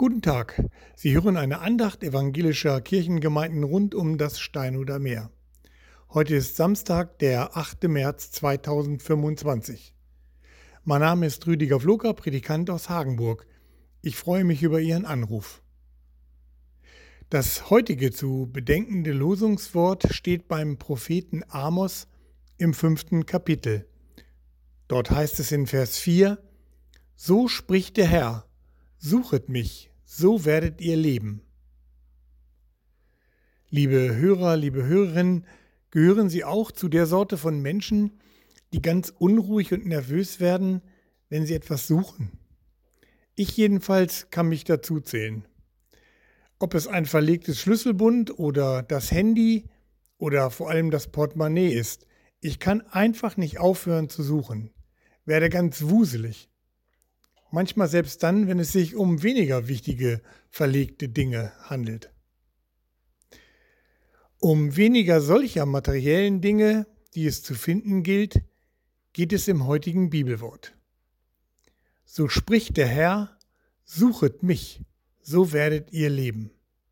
Guten Tag. Sie hören eine Andacht evangelischer Kirchengemeinden rund um das Steinhuder Meer. Heute ist Samstag, der 8. März 2025. Mein Name ist Rüdiger Vloker, Predikant aus Hagenburg. Ich freue mich über Ihren Anruf. Das heutige zu bedenkende Losungswort steht beim Propheten Amos im 5. Kapitel. Dort heißt es in Vers 4: So spricht der Herr: Suchet mich, so werdet ihr leben. Liebe Hörer, liebe Hörerinnen, gehören Sie auch zu der Sorte von Menschen, die ganz unruhig und nervös werden, wenn sie etwas suchen? Ich jedenfalls kann mich dazu zählen. Ob es ein verlegtes Schlüsselbund oder das Handy oder vor allem das Portemonnaie ist, ich kann einfach nicht aufhören zu suchen, werde ganz wuselig. Manchmal selbst dann, wenn es sich um weniger wichtige, verlegte Dinge handelt. Um weniger solcher materiellen Dinge, die es zu finden gilt, geht es im heutigen Bibelwort. So spricht der Herr: Suchet mich, so werdet ihr leben.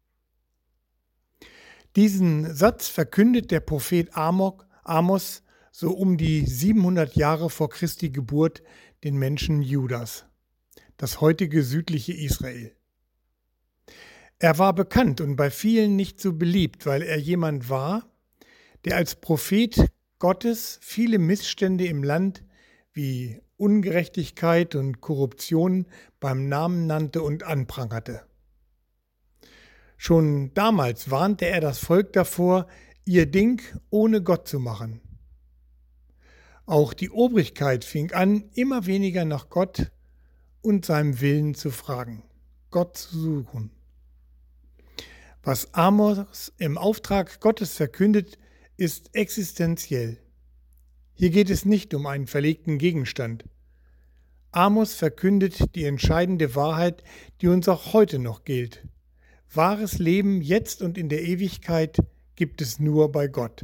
Diesen Satz verkündet der Prophet Amos so um die 700 Jahre vor Christi Geburt den Menschen Judas, das heutige südliche Israel. Er war bekannt und bei vielen nicht so beliebt, weil er jemand war, der als Prophet Gottes viele Missstände im Land wie Ungerechtigkeit und Korruption beim Namen nannte und anprangerte. Schon damals warnte er das Volk davor, ihr Ding ohne Gott zu machen. Auch die Obrigkeit fing an, immer weniger nach Gott und seinem Willen zu fragen, Gott zu suchen. Was Amos im Auftrag Gottes verkündet, ist existenziell. Hier geht es nicht um einen verlegten Gegenstand. Amos verkündet die entscheidende Wahrheit, die uns auch heute noch gilt. Wahres Leben jetzt und in der Ewigkeit gibt es nur bei Gott.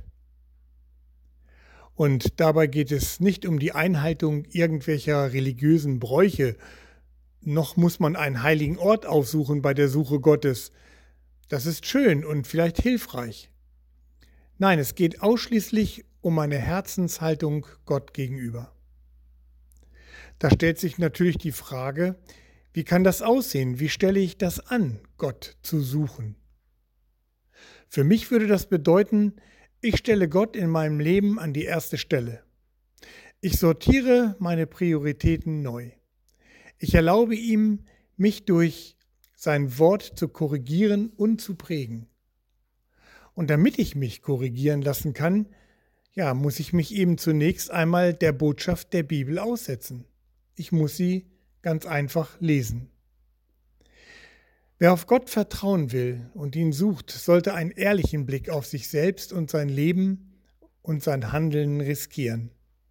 Und dabei geht es nicht um die Einhaltung irgendwelcher religiösen Bräuche, noch muss man einen heiligen Ort aufsuchen bei der Suche Gottes. Das ist schön und vielleicht hilfreich. Nein, es geht ausschließlich um eine Herzenshaltung Gott gegenüber. Da stellt sich natürlich die Frage, wie kann das aussehen? Wie stelle ich das an, Gott zu suchen? Für mich würde das bedeuten, ich stelle Gott in meinem Leben an die erste Stelle. Ich sortiere meine Prioritäten neu. Ich erlaube ihm, mich durch sein Wort zu korrigieren und zu prägen. Und damit ich mich korrigieren lassen kann, muss ich mich eben zunächst einmal der Botschaft der Bibel aussetzen. Ich muss sie ganz einfach lesen. Wer auf Gott vertrauen will und ihn sucht, sollte einen ehrlichen Blick auf sich selbst und sein Leben und sein Handeln riskieren.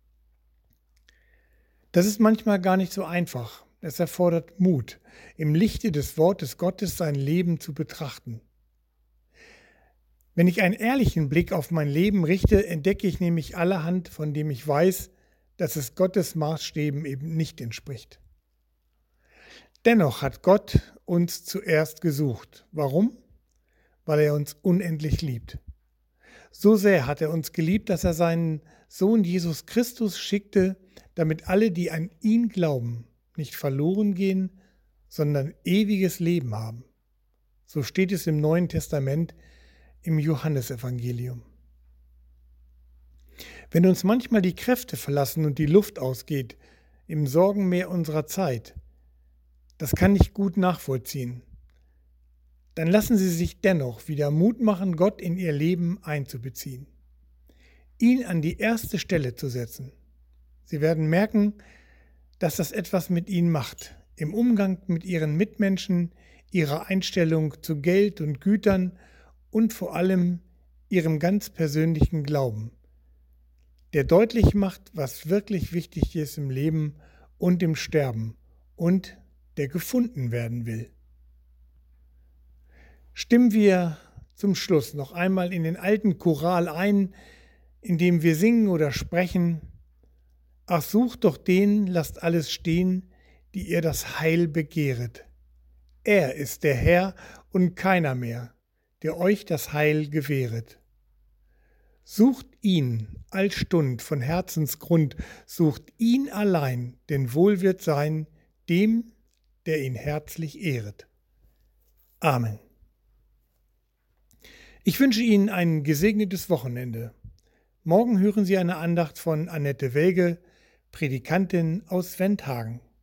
Das ist manchmal gar nicht so einfach. Es erfordert Mut, im Lichte des Wortes Gottes sein Leben zu betrachten. Wenn ich einen ehrlichen Blick auf mein Leben richte, entdecke ich nämlich allerhand, von dem ich weiß, dass es Gottes Maßstäben eben nicht entspricht. Dennoch hat Gott uns zuerst gesucht. Warum? Weil er uns unendlich liebt. So sehr hat er uns geliebt, dass er seinen Sohn Jesus Christus schickte, damit alle, die an ihn glauben, nicht verloren gehen, sondern ewiges Leben haben. So steht es im Neuen Testament im Johannesevangelium. Wenn uns manchmal die Kräfte verlassen und die Luft ausgeht, im Sorgenmeer unserer Zeit, das kann ich gut nachvollziehen, dann lassen Sie sich dennoch wieder Mut machen, Gott in Ihr Leben einzubeziehen, ihn an die erste Stelle zu setzen. Sie werden merken, dass das etwas mit Ihnen macht, im Umgang mit Ihren Mitmenschen, Ihrer Einstellung zu Geld und Gütern und vor allem Ihrem ganz persönlichen Glauben, der deutlich macht, was wirklich wichtig ist im Leben und im Sterben und der gefunden werden will. Stimmen wir zum Schluss noch einmal in den alten Choral ein, in dem wir singen oder sprechen: Ach, sucht doch den, lasst alles stehen, die ihr das Heil begehret. Er ist der Herr und keiner mehr, der euch das Heil gewähret. Sucht ihn allstund von Herzensgrund, sucht ihn allein, denn wohl wird sein dem, der ihn herzlich ehret. Amen. Ich wünsche Ihnen ein gesegnetes Wochenende. Morgen hören Sie eine Andacht von Annette Welge, Predikantin aus Wendhagen.